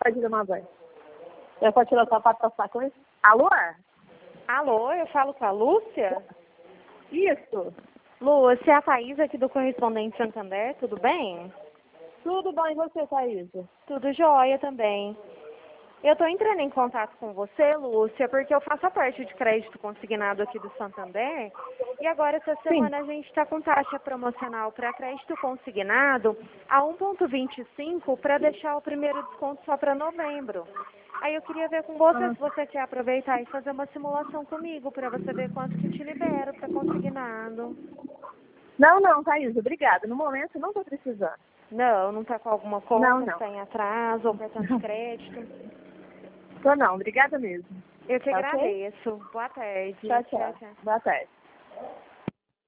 Pode tomar banho. Eu posso tirar o sapato pra passar com isso? Alô? Alô, eu falo com a Lúcia? Isso. Lúcia, é a Thaís aqui do Correspondente Santander, tudo bem? Tudo bom, e você, Thaís? Tudo jóia também. Eu estou entrando em contato com você, Lúcia, porque eu faço a parte de crédito consignado aqui do Santander e agora essa semana a gente está com taxa promocional para crédito consignado a 1,25 para deixar o primeiro desconto só para novembro. Aí eu queria ver com você se você quer aproveitar e fazer uma simulação comigo para você ver quanto que te libero para consignado. Não, Thaís, obrigada. No momento, não estou precisando. Não está com alguma conta Não. que está em atraso ou cartão de crédito? Tô não, obrigada mesmo. Eu que Tá ok? agradeço. Boa tarde. Tchau. Boa tarde.